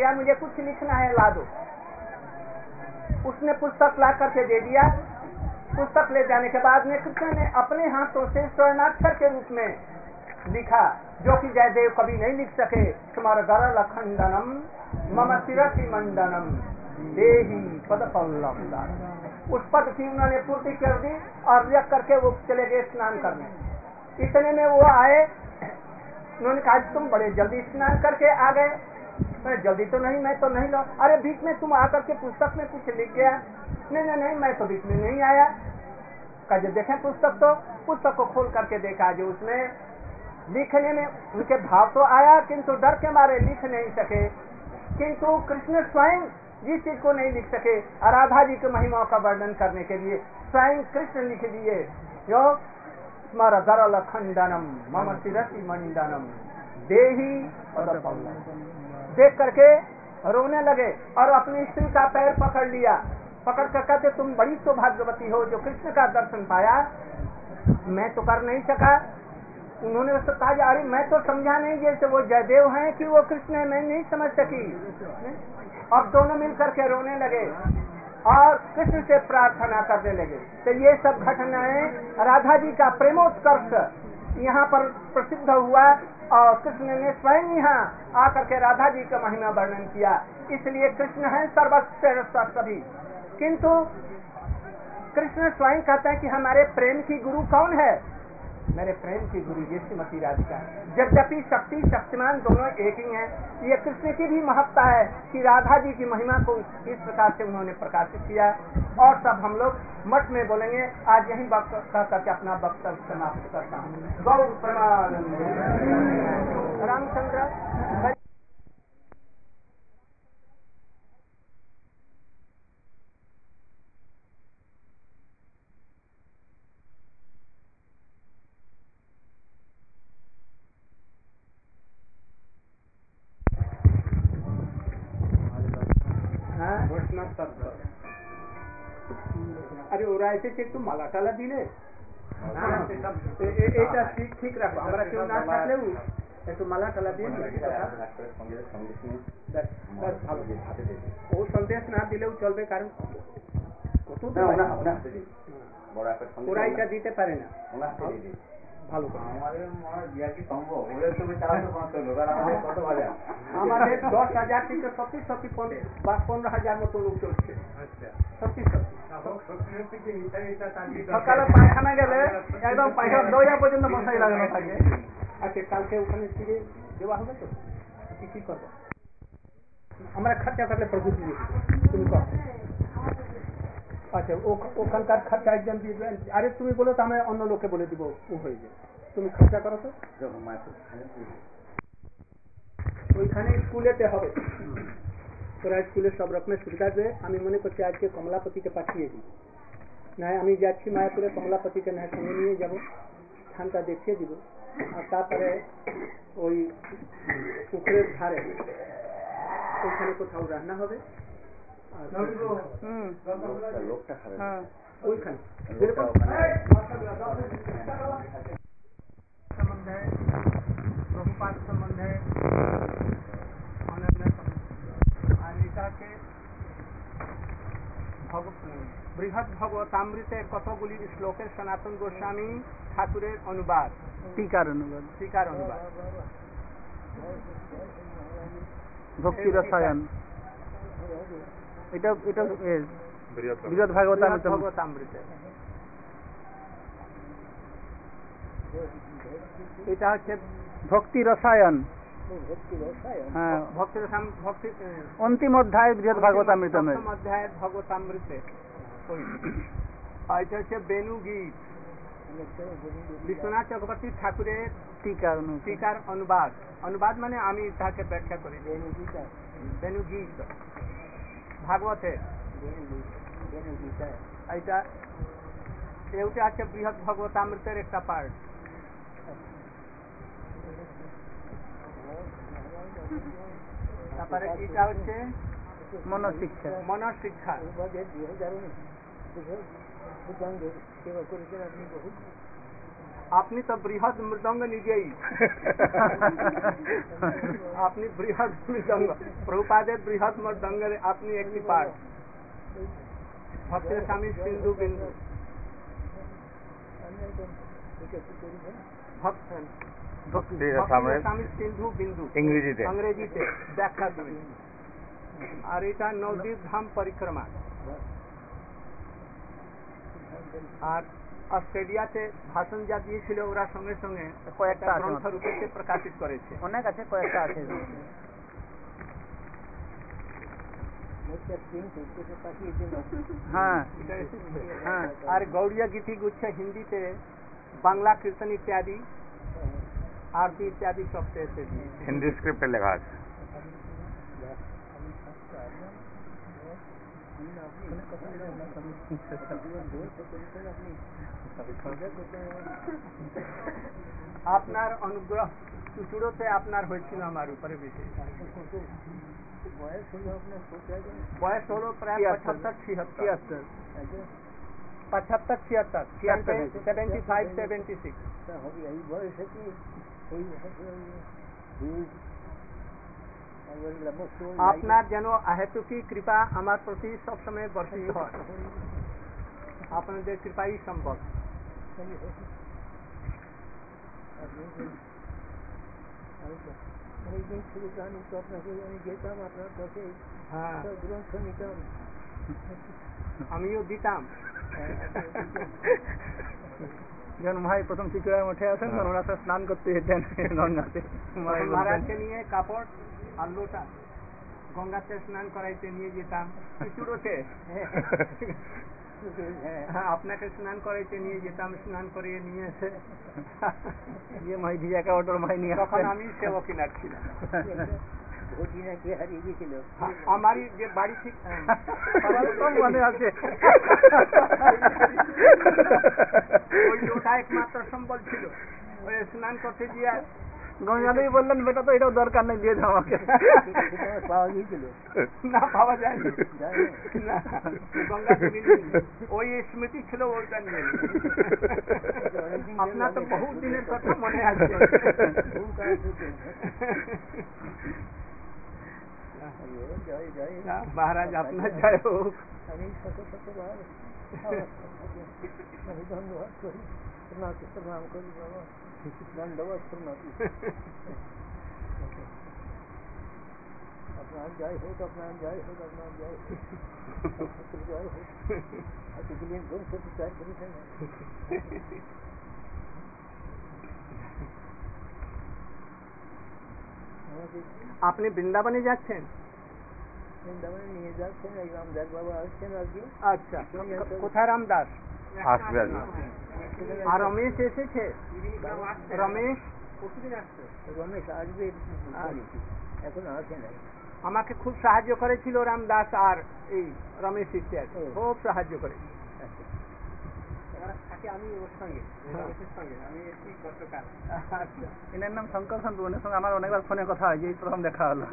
गया, मुझे कुछ लिखना है, ला दो। उसने पुस्तक ला करके दे दिया। पुस्तक ले जाने के बाद में कृष्ण ने अपने हाथों से स्वर्णाक्षर के रूप में लिखा, जो कि जयदेव कभी नहीं लिख सके। तुम्हारा गरल खंडनम मम शिरसि मंडनम देहि पद पल्लव। उस पद की उन्होंने पूर्ति कर दी और लिख करके वो चले गए स्नान करने। इतने में वो आए, उन्होंने कहा तुम बड़े जल्दी स्नान करके आ गए। मैं जल्दी तो नहीं, मैं तो नहीं लो। अरे बीच में तुम आकर के पुस्तक में कुछ लिख गया। नहीं नहीं नहीं, मैं तो बीच में नहीं आया। कहा जब देखें पुस्तक, तो पुस्तक को खोल करके देखा, जो उसमें लिखने में उनके भाव तो आया, किंतु डर के मारे लिख नहीं सके। किंतु कृष्ण स्वयं जिस चीज को नहीं लिख सके, राधा जी की महिमा का वर्णन करने के लिए स्वयं कृष्ण लिख दिए, जो स्मर गरल खंडनम मम शिरसि मंडनम देहि पद पल्लव। देख करके रोने लगे और अपनी स्त्री का पैर पकड़ लिया। पकड़ कर कहते तुम बड़ी सौभाग्यवती हो जो कृष्ण का दर्शन पाया, मैं तो कर नहीं सका। उन्होंने उससे कहा अरे मैं तो समझा नहीं, जैसे वो जयदेव हैं कि वो कृष्ण है, मैं नहीं समझ सकी। अब दोनों मिलकर के रोने लगे और कृष्ण से प्रार्थना करने लगे। तो ये सब घटनाएं राधा जी का प्रेमोत्कर्ष यहाँ पर प्रसिद्ध हुआ और कृष्ण ने स्वयं यहाँ आकर के राधा जी का महिमा वर्णन किया। इसलिए कृष्ण है सर्वश्रेष्ठ सभी। किंतु कृष्ण स्वयं कहते हैं कि हमारे प्रेम की गुरु कौन है? मेरे प्रेम की गुरु ये श्रीमती राधिका। यद्यपि शक्ति शक्तिमान दोनों एक ही हैं, ये कृष्ण की भी महत्ता है कि राधा जी की महिमा को इस प्रकार से उन्होंने प्रकाशित किया। और सब हम लोग मठ में बोलेंगे। आज यही वक्त कह करके अपना वक्तव्य समाप्त करता हूँ। गौर प्रेमानंद रामचंद्र। अरे ওরা এসেছে একটু মালা টালা দিলে এটা ঠিক রাখো, আমরা কেউ না থাকলেও একটু মালা টালা দিয়ে ও সন্দেশ না দিলেও চলবে, কারণ ওরা এটা দিতে পারে না। ভালো আমাদের 10,000 থেকে সত্যি 15,000 মতো লোক চলছে। সত্যি সকালে পায়খানা গেলে একদম পায়খানা দইয়া পর্যন্ত মশাই লাগানো থাকে। আচ্ছা কালকে ওখানে ফিরে দেওয়া হবে তো কি করবো? আমরা খরচা করলে প্রভু দিয়ে তুমি কর। আচ্ছা ওখানকার খরচা একজন দিয়ে দেবেন। আরে তুমি বলো তো আমি অন্য লোককে বলে দিব, ও হয়ে যাবে। তুমি খরচা করো তো। ওইখানে স্কুলেতে হবে, ওরা স্কুলে সব রকমের সুবিধা দেবে। আমি মনে করছি আজকে কমলাপতিকে পাঠিয়ে দিই। না আমি যাচ্ছি মায়াপুরে, কমলাপতিকে না সঙ্গে নিয়ে যাবো, স্থানটা দেখিয়ে দিব। আর তারপরে ওই পুকুরের ধারে ওইখানে কোথাও রান্না হবে। ওইখানে संबंध है, प्रभुपाद संबंध है, अनन्य अनिता के बृहद भगवतामृते कतगुली श्लोकेर सनातन गोस्वामी ठाकुरेर अनुवाद, टीकार अनुवाद भक्ति रसायन, এটা বৃহৎ ভাগবতামৃত। এটা হচ্ছে ভক্তি রসায়ন। হ্যাঁ ভক্তি রসায়ন, ভক্তি অন্তিম অধ্যায় বৃহৎ ভাগবতামৃত, অধ্যায় ভাগবতামৃতে। এটা হচ্ছে বেনু গীত, বিশ্বনাথ চক্রবর্তী ঠাকুরের টিকার অনুবাদ। অনুবাদ মানে আমি তাকে ব্যাখ্যা করি। বেনু গীত ভাগবতের এইটা এটা আছে বৃহৎ ভাগবতামৃতের একটা পার্ট। তারপরে এটা হচ্ছে মনশিক্ষা। আপনি তো বৃহৎ মৃদঙ্গ নিজেই আপনি বৃহৎ মৃদঙ্গ প্রভুপাদের বৃহৎ মৃদঙ্গের আপনি একটি পার্ট ভক্তের স্বামী সিন্ধু বিন্দু ভক্তের স্বামী সিন্ধু বিন্দু ইংরেজিতে ব্যাখ্যা দেবেন আর এটা নবদ্বীপ ধাম পরিক্রমা আর অস্ট্রেলিয়াতে ভাষণ যা দিয়েছিল ওরা সঙ্গে সঙ্গে কয়েকটা গ্রন্থ রূপে প্রকাশিত করেছে অনেক আছে কয়েকটা আছে হ্যাঁ হ্যাঁ আর গৌড়িয়া গীতি গুচ্ছ হিন্দিতে বাংলা কীর্তন ইত্যাদি আরতি ইত্যাদি সব পেয়েছে হিন্দি স্ক্রিপ্টে লেখা আছে আপনার অনুগ্রহ চুচুড়োতে আপনার হয়েছিল আমার উপরে বেশি বয়স হলো প্রায় 75-76 75-76 আপনার যেন আহেতুকি কৃপা আমার প্রতি সবসময় বর্ষিত হয় আপনাদের কৃপাই সম্ভব আমিও দিতাম যখন ভাই প্রথম চিচুড়ার মঠে আছেন তখন ওরা স্নান করতে যেতেন গঙ্গাতে মহারাজকে নিয়ে কাপড় আর লোটা গঙ্গাতে স্নান করাইতে নিয়ে যেতাম চিচুড়োতে হ্যাঁ আপনাকে স্নান করাইতে নিয়ে যেতাম স্নান করিয়ে নিয়ে এসে মাই ভিজা কাপড় মাই নিয়ে তখন আমি সেবক কিনার ছিলাম আমারই যে বাড়ি ঠিক মনে আছে ওই লোটা একমাত্র সম্বল ছিল ওই স্নান করতে গিয়ে গঙ্গাদেবী বললেন বেটা তো এটাও দরকার নেই দিয়ে দাও আমাকে পাওয়া গিয়েছিল না পাওয়া যায়নি না গঙ্গাদেবী ওই স্মৃতি ছিল ওইটা নিয়ে আপনার তো বহু দিনের কথা মনে আছে মহারাজ আপনার জয় হোক আমি ধন্যবাদ করি প্রণাম করি বাবা ধন্যবাদ প্রণাম আপনার জয় হোক আপনার জয় হোক আপনার জয় হোক জয় হোক এতগুলি গ্রন্থ প্রচার করেছেন আপনি বৃন্দাবনে যাচ্ছেন বৃন্দাবনে নিয়ে যাচ্ছেন এই রামদাস বাবা আসছেন আজকে আচ্ছা কোথায় রামদাস আসবে আর রমেশ এসেছে রমেশ রমেশ আসবে এখন আসে নাই আমাকে খুব সাহায্য করেছিল রামদাস আর এই রমেশ ইত্যাদি খুব সাহায্য করে আমি ওর সঙ্গে আমি এসেছি গতকাল এনার নাম শঙ্কর সন্তু ওনার সঙ্গে আমার অনেকবার ফোনে কথা হয় যে প্রথম দেখা হলো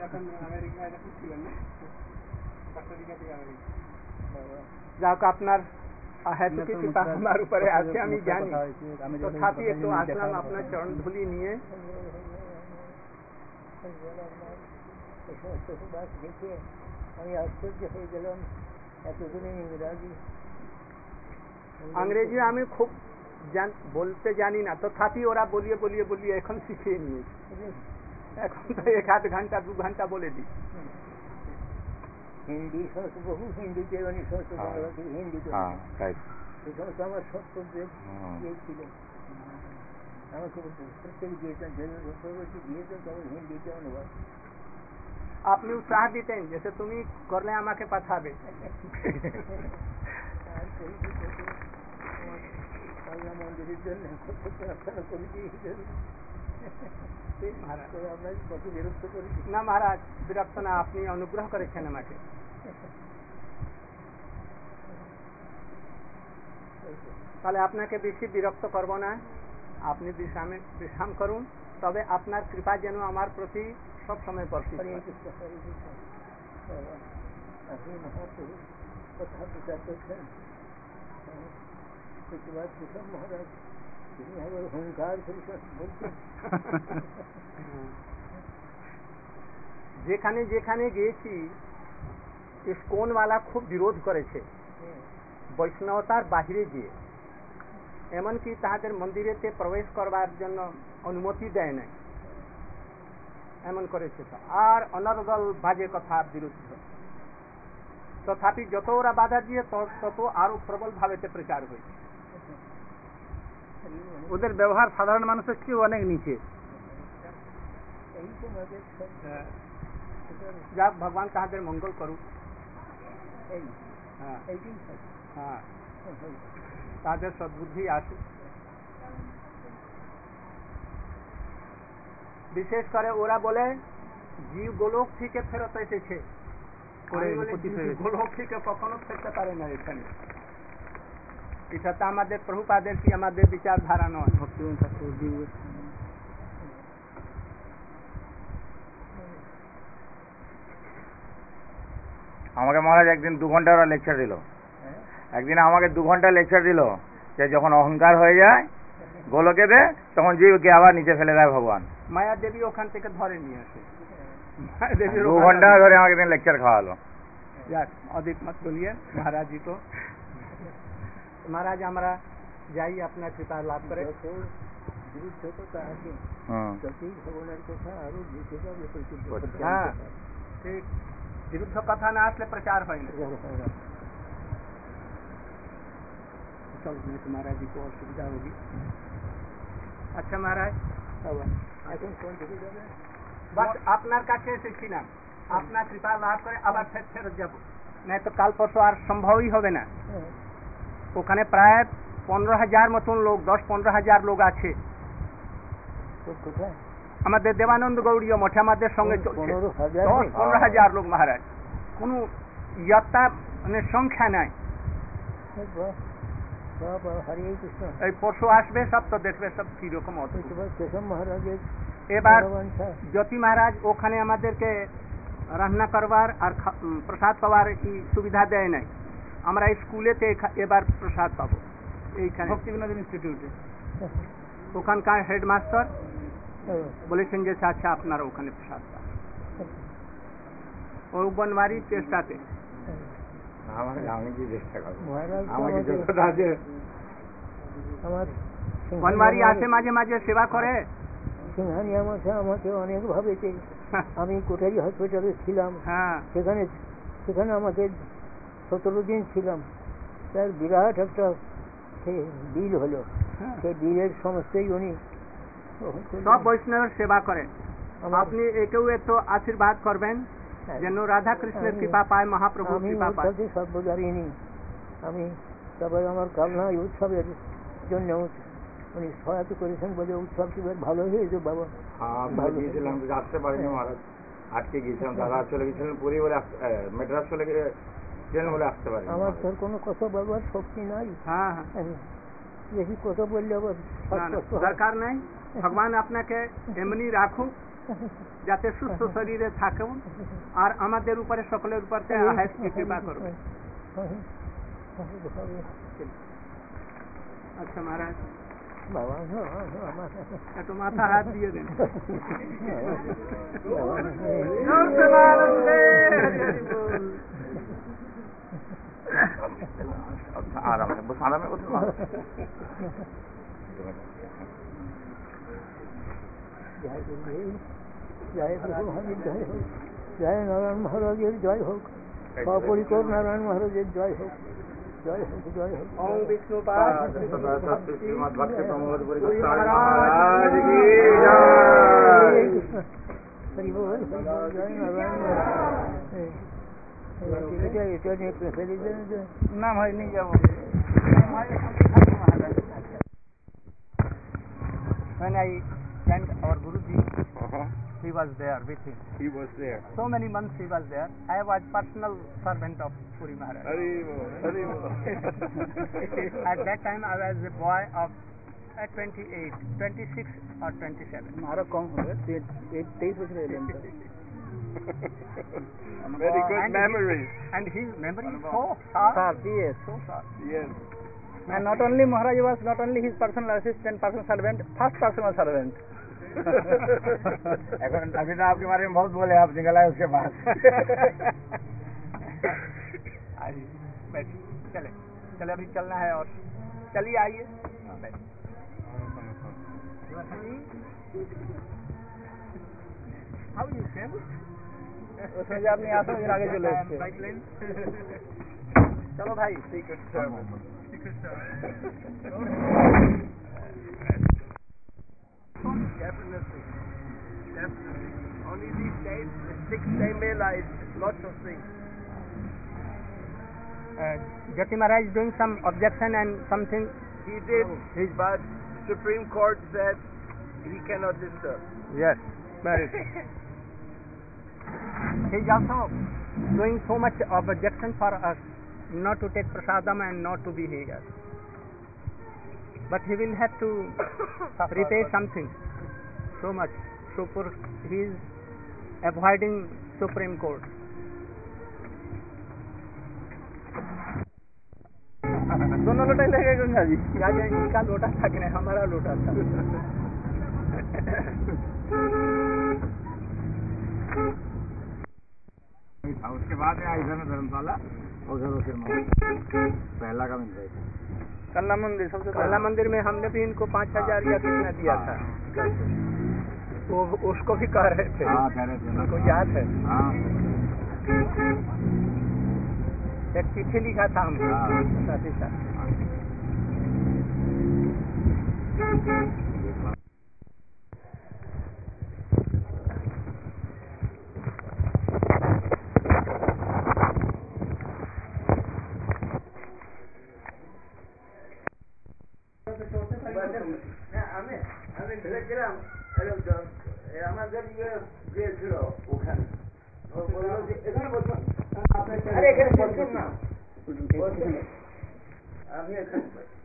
যাক আপনার হেতুকি কৃপা আমার উপরে আছে আমি জানি তথাপি একটু আসলাম আপনার চরণ ধুলি নিয়ে দেখে আমি আশ্চর্য হয়ে গেলাম এতদিনে ইংরাজি अंग्रेजी আমি খুব বলতে জানি না তথাপি ওরা বলিয়ে বলিয়ে বলিয়ে এখন শিখিয়ে নিয়েছে এখন তো 1-8 ঘন্টা 2 ঘন্টা বলে দিই হিন্দি সংস্কৃত বহু হিন্দি কে মানে সংস্কৃত বাংলা থেকে হিন্দি তো হ্যাঁ রাইট এই সমস্ত আমার সত্য যে ছিল আমাকে প্রত্যেক দিয়েছেন দিয়েছেন তখন হিন্দিতে অনুবাদ আপনি উৎসাহ দিতেন जैसे তুমি করলে আমাকে পাঠাবে মন্দিরের জন্য না মহারাজ বিরক্ত না আপনি অনুগ্রহ করেছেন আমাকে তাহলে আপনাকে বেশি বিরক্ত করব না আপনি বিশ্রাম করুন তবে আপনার কৃপা যেন আমার প্রতি সব সময় বর্ষিত হয় কথা বিচার করছেন মহারাজ যেখানে যেখানে গিয়েছি ইসকনওয়ালা খুব বিরোধ করেছে বৈষ্ণবতার বাহিরে গিয়ে, এমনকি তাদের মন্দিরেতে প্রবেশ করবার জন্য অনুমতি দেয় নাই, এমন করেছে। আর অনর্গল বাজে কথার বিরুদ্ধে, তথাপি যত ওরা বাধা দিয়ে তত আরো প্রবল ভাবেতে প্রচার হয়েছে। ওদের ব্যবহার সাধারণ মানুষের চেয়ে অনেক নিচে। যাক, ভগবান তাহাদের মঙ্গল করুক। তাদের সদ্বুদ্ধি আসুক। বিশেষ করে ওরা বলে জীব গোলক থেকে ফেরত এসেছে, গোলক থেকে কখনো ফেরতে পারে না এখানে। এটা তো আমাদের প্রভুপাদের কি আমাদের বিচারধারা নয়। আমাকে মহারাজ একদিন 2 ঘন্টা ওরা লেকচার দিল। একদিন আমাকে 2 ঘন্টা লেকচার দিল যে যখন অহংকার হয়ে যায় গোলকে দে, তখন জীবকে আবার নিচে ফেলে দেয় ভগবান। মায়া দেবী ওখান থেকে ধরে নিয়ে আসে। 2 ঘন্টা ধরে আমাকে দিন লেকচার খাওয়ালো। अधिक मत बोलिए महाराज जी को। महाराज हमारा जाइए अपना कृपा लाभ करे। हाँ ठीक, विरुद्ध कथा ना আসলে प्रचार হয় না। चल नहीं तो महाराज जी को असुविधा होगी। अच्छा महाराज, बस আপনার কাছে এসেছিলাম, আপনার কৃপা লাভ করে আবার ফেরত যাব, নাই তো কাল পরশু আর সম্ভবই হবে না। ওখানে প্রায় 15,000 মতন লোক, 10-15,000 লোক আছে আমাদের দেবানন্দ গৌড়ীয় মঠে আমাদের সঙ্গে চলছে। 10-15,000 লোক মহারাজ, কোন ইয়াত্রা মানে সংখ্যা নাই। এই পরশু আসবে, সব তো দেখবে সব কিরকম। এবার জ্যোতি মহারাজ ওখানে আমাদেরকে রান্না করবার আর প্রসাদ পাওয়ার কি সুবিধা দেয় নাই। আমরা স্কুলেতে এবার প্রসাদ পাবো এইখানে ভক্তি বিনোদন ইনস্টিটিউটে। ওখানকার হেডমাস্টার বলেছেন যে আচ্ছা আপনারা ওখানে প্রসাদ পাবেন। ও বনবাড়ি চেষ্টাতে বনবাড়ি আসে মাঝে মাঝে সেবা করে। সিংহানিয়া মশা আমাকে অনেক ভাবেছে। আমি কোটারি হসপিটালে ছিলাম, সেখানে আমাকে 17 দিন ছিলাম। তার বিরাট একটা বিল হলো, সেই বিলের সমস্তই উনি সব বৈষ্ণবের সেবা করেন। আপনি একেও একটু আশীর্বাদ করবেন যেন রাধা কৃষ্ণের কৃপা পায়, মহাপ্রভুর কৃপা পায়। আমি সর্বদারিণী, আমি তবে আমার কামনা উৎসবের জন্য উনি সহায়তা করেছেন বলে উৎসব ভালো হয়েছে বাবা। গিয়েছিলাম, আসতে পারিনি মহারাজ, আজকে গিয়েছিলাম। দাদা চলে গেছিলেন পুরী বলে, মেড্রাস চলে গেছিলেন বলে আসতে পারি। আমার তোর কোনো কথা বলবার শক্তি নাই। বেশি কথা বললে আবার দরকার নাই। ভগবান আপনাকে এমনি রাখুক যাতে সুস্থ শরীরে থাকুন, আর আমাদের উপরে সকলের উপর কৃপা করবে। আচ্ছা মহারাজ, বাবা একটু মাথা হাত দিয়ে দেন। আরামে বস, আরামে বস। জয় জয় হোক, জয় নারায়ণ মহারাজের জয় হোক, অপরিকর নারায়ণ মহারাজের জয় হোক, জয় হোক, জয় হোক। ওম বিষ্ণু শ্রীমদ ভক্তি প্রমোদ পুরী হরি বল, জয় নারায়ণ। এটা নিয়ে ফেলে দেন না ভাই, নিয়ে যাবো। When I sent our Guruji, he was there with him. He was there. So many months he was there. I was personal servant of Puri Maharaj. At that time I was a boy of 28, 26 or 27. हमारा कौन है? 23 बज रहे हैं। Very good memory. And his memory is so sharp. Yes. So sharp. Yes. And not only Maharaj was not only his personal assistant, personal servant, first personal servant. এখন अभी तो आपके बारे में बहुत बोले, आप निकल आए उसके बाद। चले चले अभी चलना है और चलिए आइए। उसमें जब नहीं आता फिर आगे चलो। चलो भाई Definitely. Only these days, the 6-day Mela is lots of things. Jati Maharaj is doing some objection and something. He did, but Supreme Court said he cannot disturb. Yes, very true. He is also doing so much objection for us not to take prasadam and not to be here. But he will have to repay something. So much. So he is avoiding Supreme Court. दोनों लोटा लेके गंगा जी। इनका लोटा था कि नहीं, हमारा लोटा था। उसके बाद में इधर में धर्मशाला, उधर फिर पहला का मिल जाएगा। कल्ला मंदिर सबसे कल्ला मंदिर में हमने भी इनको 5,000 या कितना दिया था, वो उसको भी कह रहे थे। हाँ, कह रहे थे, उनको याद है। हाँ। एक चिट्ठी लिखा था हमको साथ ही साथ। আমি ভেবেছিলাম আমাদের গিয়েছিল ওখানে, বললো যে এখানে বসুন, আরে এখানে বসুন না, আমি এখানে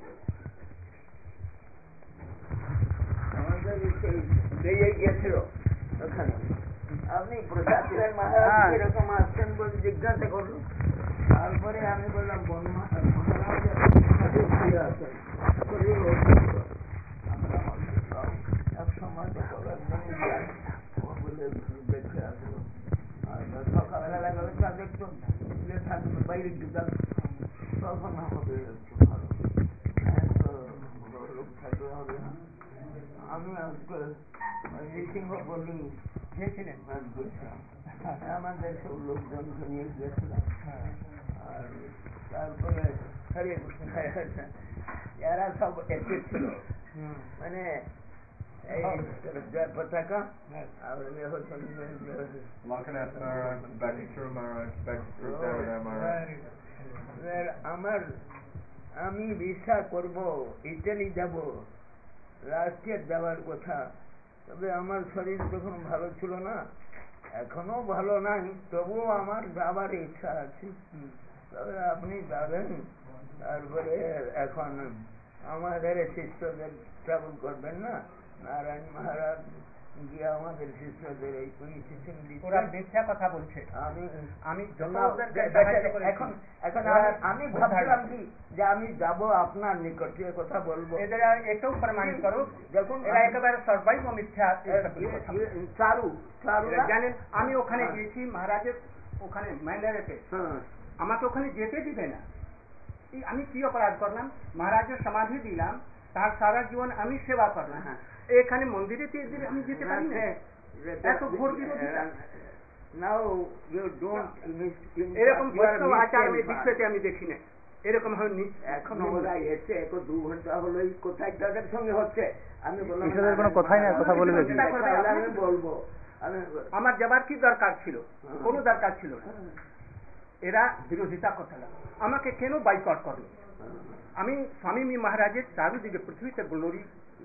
আমাদের সেই গিয়েছিল ওখানে। আপনি প্রসাদ ছিলেন মহারাজ এরকম আসছেন বলে জিজ্ঞাসা করলো। তারপরে আমি বললাম মহারাজ সকালবেলা গেলে দেখতো বাইরে ঢুকাল, তখন আমাদের একটু ভালো লোক থাকতে হবে না। আমি আজকে নৃসিংহ বলি গিয়েছিলেন, আমাদের সব লোকজনকে নিয়ে গিয়েছিলাম। আর তারপরে এরা সব এসেছিল, মানে পতাকা আর আমি ভিসা করব, ইটালি যাব, রাষ্ট্রের যাওয়ার কথা। তবে আমার শরীর তখন ভালো ছিল না, এখনো ভালো নাই, তবুও আমার যাবার ইচ্ছা আছে। তবে আপনি যাবেন, তারপরে এখন আমাদের শিষ্যদের ট্রাভেল করবেন না, নারায়ণ মহারাজ গিয়ে আমাদের শিষ্যদের এই ইনস্টিটিউশন দিচ্ছে কথা বলছে। আমি ভাবছিলাম কি যে আমি যাব আপনার নিকটে কথা বলবো, এদের এটাও প্রমাণিত করুক। দেখুন এরা একেবারে সর্বাইব মিথ্যা চারু জানেন। আমি ওখানে গিয়েছি মহারাজের ওখানে ম্যান্ডারেতে, আমাকে ওখানে যেতে দিবে না। আমি কি অপরাধ করলাম? মহারাজের সমাধি দিলাম, তার সারা জীবন আমি সেবা করলাম, এখানে মন্দিরে আমি যেতে পারি না? এত ঘোর বিরোধিতা। এরকম বৈষ্ণব আচার দীক্ষাতে আমি দেখি না, এরকম এখন এসে 2 ঘন্টা হলো কোথায় তাদের সঙ্গে হচ্ছে। আমি বললাম কোনো কথাই না, কথা বলে আমি বলবো আমার যাবার কি দরকার ছিল? কোনো দরকার ছিল না। এরা বিরোধিতা করতে লাগলো, আমাকে কেন বাইকট করলো? আমি স্বামী মহারাজের চারুদিকে পৃথিবীতে গ্লোরি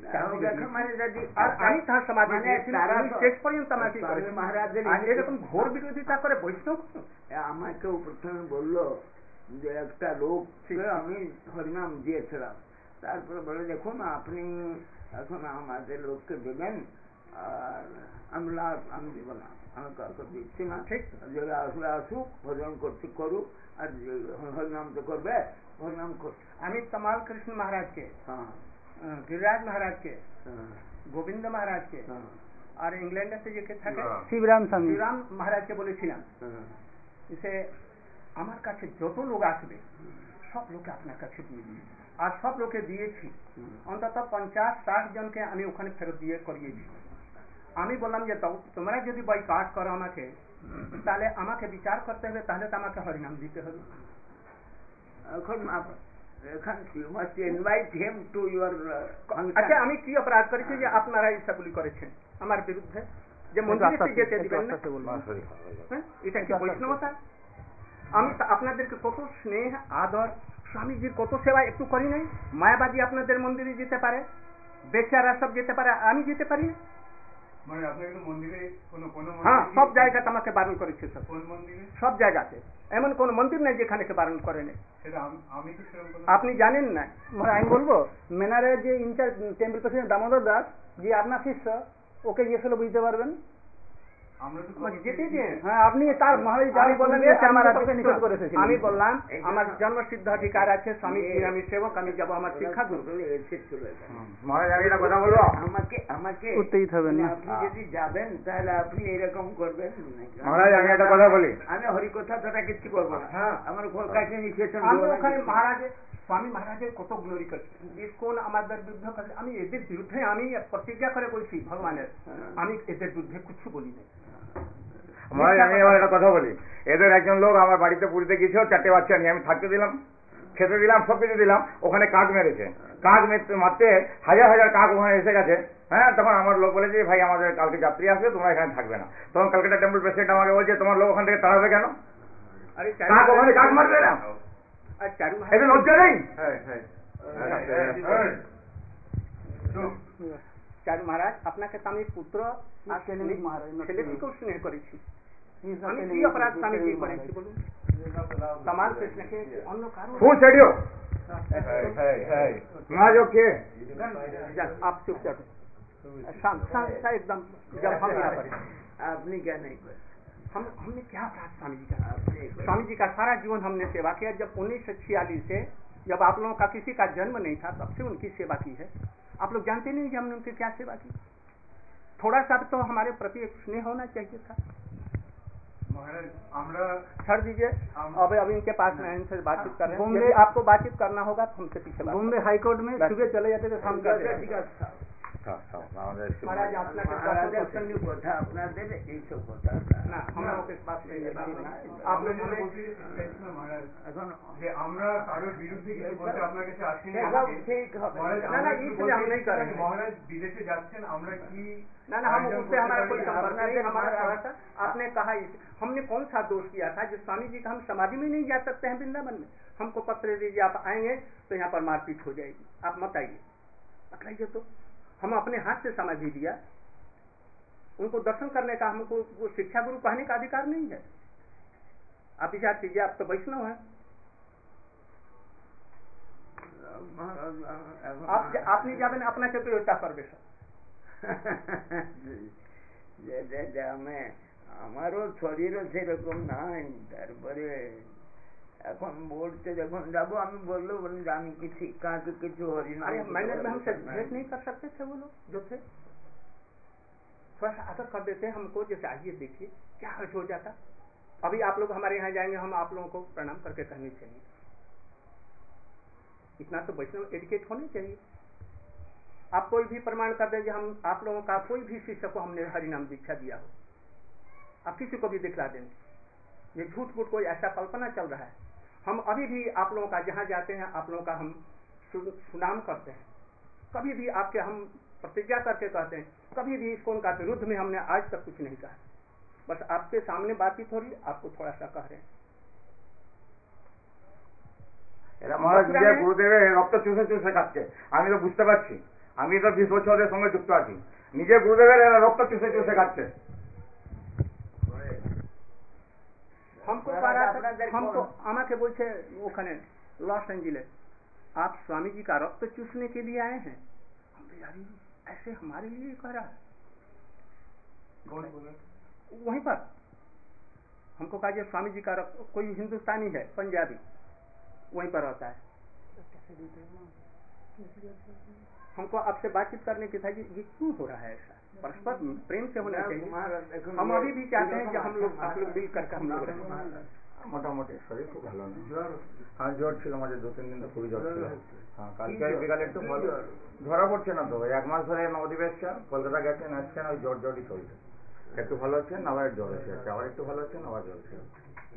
আমি তার সমাধি শেষ পর্যন্ত আমাকে মহারাজের এরকম ঘোর বিরোধিতা করে বৈষ্ণব। আমাকেও প্রথমে বললো যে একটা লোক আমি হরিনাম দিয়েছিলাম, তারপরে বলে দেখুন আপনি এখন আমাদের লোককে দেবেন, আর আমি দেব না, আমি কাউকে দিচ্ছি না। ঠিক আসলে আসুক, ভজন করতে করুক, আর হরিনাম তো করবে, ওর নাম আমি तमाल कृष्ण महाराज के, गिरिराज महाराज के, गोविंद महाराज के, और इंग्लैंड से যে থাকে শিবরাম স্বামী, শিবরাম মহারাজকে বলেছিলাম যে আমার কাছে যত লোক আসবে সব লোককে আপনার কাছে দিয়ে দিই, আর সব লোককে দিয়েছি। অন্তত 50-60 জনকে আমি ওখানে ফেরত দিয়ে করিয়েছি। আমি বললাম যে তোমরা যদি বয়কট করো আমাকে, তাহলে আমাকে বিচার করতে হবে, তাহলে তো আমাকে হরিনাম দিতে হবে। আচ্ছা, আমি কি অপরাধ করেছি যে আপনারা এইসবগুলি করেছেন আমার বিরুদ্ধে, যে মন্দিরে যেতে দিবেন না? এটা কি বৈষ্ণবতা? আমি আপনাদেরকে কত স্নেহ আদর, স্বামীজির কত সেবা একটু করি নাই? মায়াবাদী আপনাদের মন্দিরে যেতে পারে, বেচারা সব যেতে পারে, আমি যেতে পারি না? মানে আপনাকে মন্দিরে হ্যাঁ, সব জায়গাতে আমাকে বারণ করেছে। কোন মন্দিরে? সব জায়গাতে, এমন কোন মন্দির নেই যেখানে বারণ করে নেই। আমি তো আপনি জানেন না। আমি বলবো মেনারের যে incharge temple president Damodar Das, যে আপনার শিষ্য, ওকে জিজ্ঞেস করলে বুঝতে পারবেন। আপনি তার আমি বললাম আমার জন্মসিদ্ধ অধিকার আছে, স্বামী আমি সেবক, আমি যাবো আমার শিক্ষা গুরু। কথা বলবো, আমাকে উত্তেজিত হবেন না। আপনি যদি যাবেন তাহলে আপনি এরকম করবেন। মহারাজ আমি একটা কথা বলি, আমি হরিকথা ছাড়া কিছু করবো না। হ্যাঁ, আমার কাছে নিষেধন। আমি ওখানে মহারাজের স্বামী মহারাজের কত গ্লোরি করছে, ইসকন আমাদের বিরুদ্ধে করে, আমি এদের বিরুদ্ধে আমি প্রতিজ্ঞা করে বলছি ভগবানের, আমি এদের বিরুদ্ধে কিছু বলি না। মহারাজ আমি এবার একটা কথা বলি, এদের একজন লোক আমার বাড়িতে পুরীতে গিয়েছিল, 4টে বাচ্চা নিয়ে, আমি থাকতে দিলাম, খেতে দিলাম, সবকিছু দিলাম, ওখানে কাক মেরেছে। কাক মারতে হাজার হাজার কাক ওখানে এসে গেছে। হ্যাঁ, তখন আমার লোক বলেছে ভাই আমাদের কালকে যাত্রী আসবে, তোমরা এখানে থাকবে না। তখন ক্যালকাটা টেম্পল প্রেসিডেন্ট আমাকে বলছে তোমার লোক ওখান থেকে তাড়াবে কেন? কাক ওখানে কাক মারবে না, এদের লজ্জা নেই? চারু মহারাজ, আপনাকে তো আমি পুত্র আর ছেলেকেও স্নেহ করেছি, আমি কি অপরাধ স্বামীজি করেছি বলুন? तमाल कृष्ण के অন্য কারো आप चुपचाप एकदम, जब हम आपने क्या नहीं किया? हमने क्या अपराध स्वामी जी का? स्वामी जी का सारा जीवन हमने सेवा किया। जब 1946 से जब आप लोगों का किसी का जन्म नहीं था, तब से उनकी सेवा की है। आप लोग जानते नहीं कि हमने उनकी क्या सेवा की? थोड़ा सा तो हमारे प्रति एक स्नेह होना चाहिए था। छोड़ दीजिए, अब इनके पास में इनसे बातचीत कर रहे हैं। यदि आपको बातचीत करना होगा तो हमसे पीछे बात। बॉम्बे हाई कोर्ट में सुबह चले जाते थे, शाम का महाराज দর্শন কথা আপনাদের এইসব কথা না, আমরা ওকে পাস नहीं है। आप लोग এখন যে আমরা কারোর বিরুদ্ধে কিছু বলতে আপনার কাছে আসেনি, ঠিক হবে না না, इसलिए हम नहीं करेंगे। মহারাজ বিদেশে যাচ্ছেন, আমরা কি ना हम उससे हमारा कोई संपर्क नहीं। हमारा था, आपने कहा हमने कौन सा दोष किया था जो स्वामी जी का हम समाधि में नहीं जा सकते हैं वृंदावन में? हमको पत्र दीजिए, आप आएंगे तो यहाँ पर मारपीट हो जाएगी, आप मत आइए। बताइए तो, हम अपने हाथ से समाधि दिया, उनको दर्शन करने का हमको वो शिक्षा गुरु कहने का अधिकार नहीं है। आप विचार कीजिए, आप तो वैष्णव हैं, आप नहीं जाबेन अपना चतुर्था परवेश আমারও শরীরও সেরকম নাই। তারপরে এখন বলতে যখন যাবো আমি বললো যে আমি কিছু কাকে কিছু হরিনাম। मैंने हमसे भेंट नहीं कर सकते थे वो लोग जो थे? थोड़ा सा आदर कर देते हमको, जैसे आइए देखिए क्या हर्ष हो जाता। अभी आप लोग हमारे यहाँ जाएंगे, हम आप लोगों को प्रणाम करके कहनी चाहिए। इतना तो वैष्णव एडिकेट होने चाहिए। आप कोई भी प्रमाण कर देंगे, हम आप लोगों का कोई भी शिष्य को हमने हरिनाम दीक्षा दिया हो, आप किसी को भी दिखला देंगे। ये झूठ मूठ कोई ऐसा कल्पना चल रहा है। हम अभी भी आप लोगों का जहाँ जाते हैं आप लोगों का हम सुनाम करते हैं, कभी भी आपके हम प्रतिज्ञा करके कहते हैं, कभी भी इसको उनका विरुद्ध में हमने आज तक कुछ नहीं कहा। बस आपके सामने बातचीत हो रही, आपको थोड़ा सा कह रहे हैं। গুরুদেবের রক্ত চুষে চুষে খাচ্ছে, আমি তো বুঝতে পারছি। আমি তো 20 বছর ওদের সঙ্গে যুক্ত আছি, নিজে গুরুদেবের রক্ত চুষে চুষে খাচ্ছে। हमको आमा के बोलते ओखाने लॉस एंजिलेस, आप स्वामी जी का रक्त चूसने के लिए आए हैं? हम यार ऐसे हमारे लिए कह रहा है। वहीं पर हमको कहा स्वामी जी का रक्त, कोई हिंदुस्तानी है पंजाबी वहीं पर रहता है, हमको आपसे बातचीत करने की था, ये क्यों हो रहा है ऐसा? परस्पर प्रेम से होना चाहिए। हम अभी भी चाहते हैं कि हम लोग आप लोग मिल करके हम लोग रहें। মোটামুটি শরীর খুব ভালো না। হ্যাঁ জ্বর ছিল মাঝে 2-3 দিন তো খুবই জ্বর ছিল। হ্যাঁ কালকে বিকালে একটু ভালো ধরা পড়ছে না তো, 1 মাস ধরে নবদ্বীপ এসছেন, কলকাতা গেছেন, আসছেন, ওই জ্বরই চলছে। একটু ভালো হচ্ছেন আবার জ্বর এসে যাচ্ছে, আবার একটু ভালো হচ্ছেন আবার জ্বর এসে যাচ্ছে।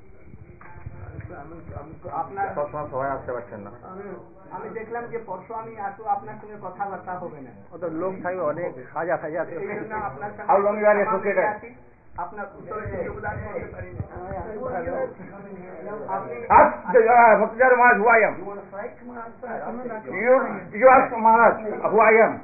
আপনার সবসময় সবাই আসতে পারছেন না। আমি দেখলাম যে পরশু আমি আসবো, আপনার সঙ্গে কথাবার্তা হবে না। তো লোক থাকবে অনেক হাজার হাজার। আপনার How long you are associated? আপনার উত্তরে যোগদান করতে পারি না। Ask Bhaktidar Maharaj who I am. You ask Maharaj who I am.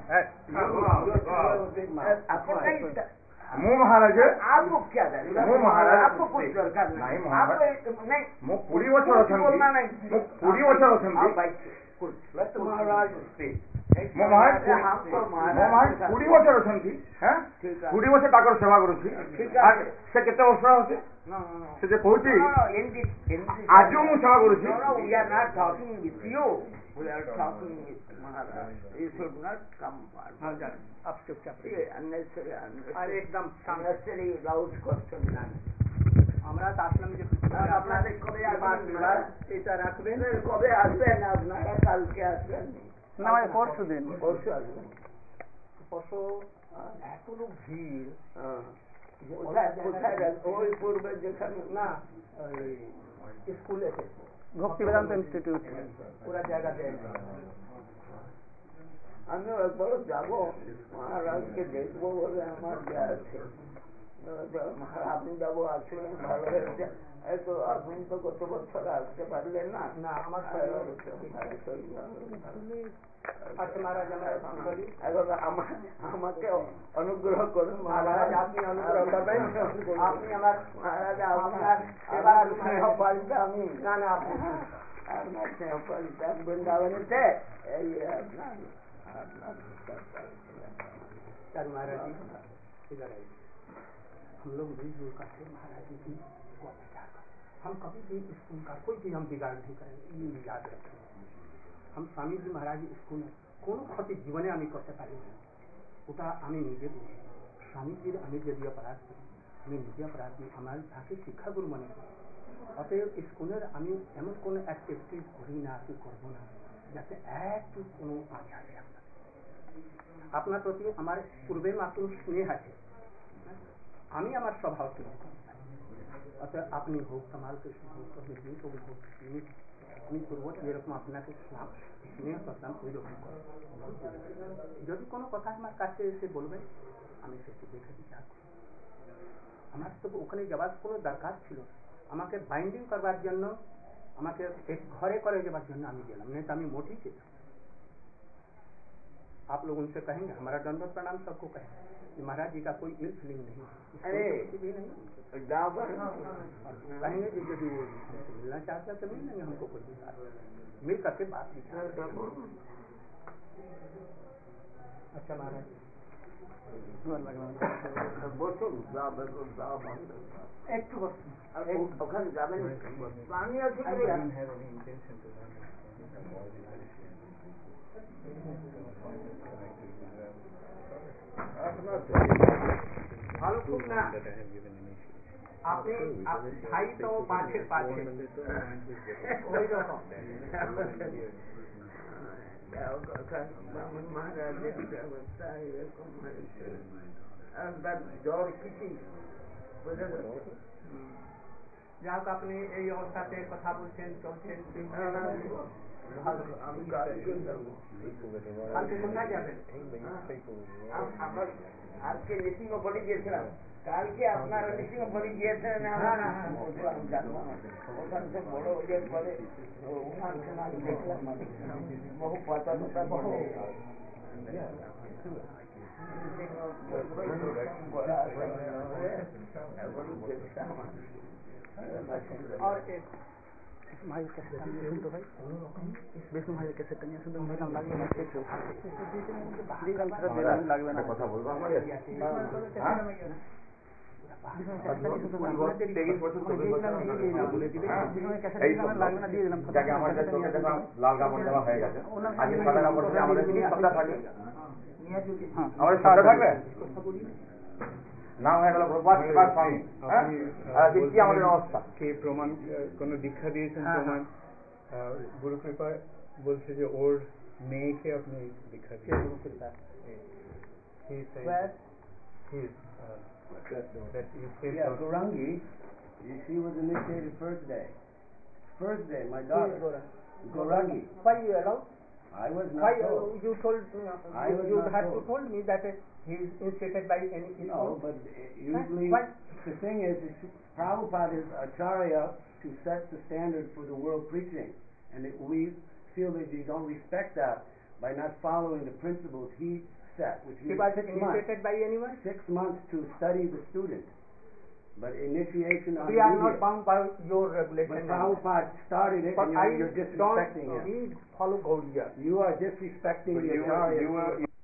मैं महाराज आपको क्या मैं महाराज आपको कुछ दरकार नहीं महाराज नहीं मैं पूरी बच्चा अछंती मैं पूरी बच्चा अछंती महाराज मैं महाराज पूरी बच्चा अछंती हैं पूरी बच्चा ताकर सेवा करूची आ से केते वर्ष होचे से जे कहूची आज मु सेवा करूची we are not talking with you, we are talking with Maharaj. You should not come forward. आप चुपचाप unnecessary और एकदम unnecessary loud question. আমরা তো আসলাম যে আপনাদের কবে আসবেন? এটা রাখবেন, কবে আসবেন আপনারা? কালকে আসবেন না ভাই পরশু দিন। পরশু আসবেন। পরশু এত লোক ভিড়, কোথায় ওই পূর্বে যেখানে না স্কুলে ভক্তি বেদান্ত ইনস্টিটিউট পুরা জায়গাতে। আমিও একবার যাবো, মহারাজকে দেখবো বলে আমার যা আছে। আপনি যাবো আসলেন, ভালো হয়েছে। তো আপনি তো কত বছর আসতে পারলেন না। না আমার আমাকে অনুগ্রহ করুন মহারাজ, আপনি অনুগ্রহ করবেন। আপনি আমার মহারাজ আপনার এবার স্নেহ পালিতে আমি না না আপনার স্নেহ পালিতে বৃন্দাবনেতে এই আপনার महाराज जी इधर आइए। हम लोग मिलजुल करके महाराज जी को विचार करें। हम कभी भी स्कूल का कोई भी हम बिगाड़ नहीं करेंगे, ये याद रखें। हम स्वामी जी महाराज स्कूल কোনো ক্ষতি জীবনে আমি করতে পারি না, ওটা আমি নিজে বুঝি। স্বামীজির আমি যদি অপরাধ করি, আমি নিজে অপরাধ দিই, আমার তাকে শিক্ষাগুরু মনে করি। অতএব স্কুলের আমি এমন কোনো অ্যাক্টিভিটিস করি না কি করবো না যাতে একটু কোনো আঘাত আসে। আপনার প্রতি আমার পূর্বের মাত্র স্নেহ আছে, আমি আমার স্বভাব থেকে অতএব আপনি হোক কামাল কৃষ্ণ হোক যে কবি হোক আমি পূর্বত যেরকম আপনাকে স্নেহ করতাম ওই রকম করব। যদি কোনো কথা আমার কাছে এসে বলবেন আমি সেটা দেখে বিচার করব। আমার তো ওখানে যাওয়ার কোনো দরকার ছিল, আমাকে বাইন্ডিং করবার জন্য, আমাকে এক ঘরে করে যাবার जন্য আমি গেলাম, नहीं तो আমি मोटी যেতাম। आप लोग उनसे कहेंगे, हमारा दंडवत प्रणाम सबको कहें कि महाराज जी का कोई इल फीलिंग नहीं है, भी नहीं कहेंगे कि यदि वो मिलना चाहते हैं तो मिल लेंगे, हमको कोई दिक्कत, मिल करके बात विचार। अच्छा महाराज একটু ওখানে যাবেন পানি আছে ভালো খুব না আপনি ভাই তো পাশে পাশে ওই রকম মহারাজের ব্যবস্থা এরকম হয়েছে। জ্বর কিছু যা হোক আপনি এই অবস্থাতে কথা বলছেন চলছেন, আমি কালকে যাবো। কালকে কোথায় যাবেন? আমার আজকে নৃসিংহপুরে গিয়েছিলাম, কালকে আপনারা নৃসিংহপুরে গিয়েছিলেন। ওখান থেকে বড় ইয়ে করে উনান দেখলাম, বহু পাতা পাতা বহু और एक भाई कैसे सुन तो भाई विष्णु भाई कैसे कन्या सुंदर मेरा লাগবে না দিন কথা বলবো আমাদের যাকে আমাদের চোখে দেখা লাল কাপড় দেওয়া হয়ে গেছে, আজকে সাদা কাপড় দিয়ে আমাদের কি শ্রদ্ধা থাকবে? আমাদের শ্রদ্ধা থাকবে? নাম হয়ে গেল প্রভাত স্বামী। কি আমাদের অবস্থা? কে প্রমাণ কোন দীক্ষা দিয়েছেন? প্রমাণ গুরু কৃপা বলছে যে ওর মেয়েকে আপনি দীক্ষা দিয়েছেন। Gaurangi, she was initiated first day. First day, my daughter. Gaurangi. Why you allowed? I was not Why told. you told? I was you not had told. told me that he is initiated by any. No, but usually Why? the thing is Prabhupada is Acharya to set the standard for the world preaching, and we feel that you don't respect that by not following the principles he set, which He is was 6 months. initiated by anyone? 6 months to study the student. But initiation on We are not bound by your regulation. But Prabhupada started it, But and you're disrespecting him. We follow Gaudiya. You are disrespecting the Acharya.